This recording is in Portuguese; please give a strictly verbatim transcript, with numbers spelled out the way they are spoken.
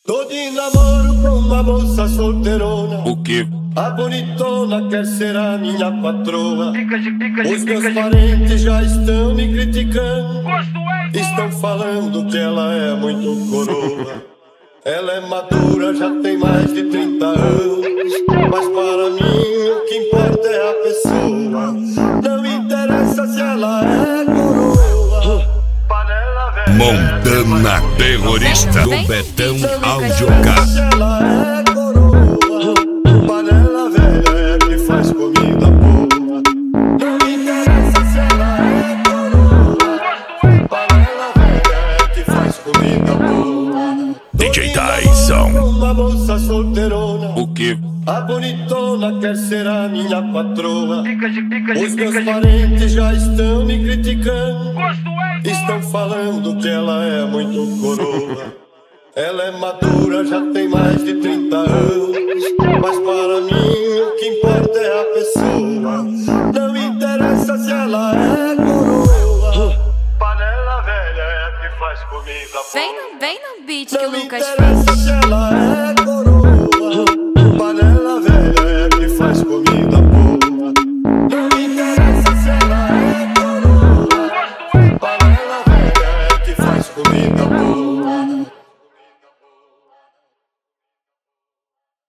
Tô de namoro com uma moça solteirona. O quê? A bonitona quer ser a minha patroa. Dica de, dica de, Os meus dica de. parentes já estão me criticando. Gosto é Estão falando que ela é muito coroa. Ela é madura, já tem mais de trinta anos. Mas para mim o que importa é a pessoa. Não interessa se ela é coroa. Panela velha. Montana terrorista do Betão Audio Se ela é coroa. Panela velha é que faz comida boa. Não interessa se ela é coroa. Panela velha é que faz comida boa. D J Tyson. Uma moça solteirona. O quê? A bonitona quer ser a minha patroa. Dica de, dica de, Os meus dica de. parentes já estão me criticando. Gosto é Estão falando que ela é muito coroa. Ela é madura, já tem mais de trinta anos. Mas para mim o que importa é a pessoa. Não interessa se ela é coroa. Panela velha é que faz comida boa. Vem no, vem no beat que o Não Lucas interessa fez. se ela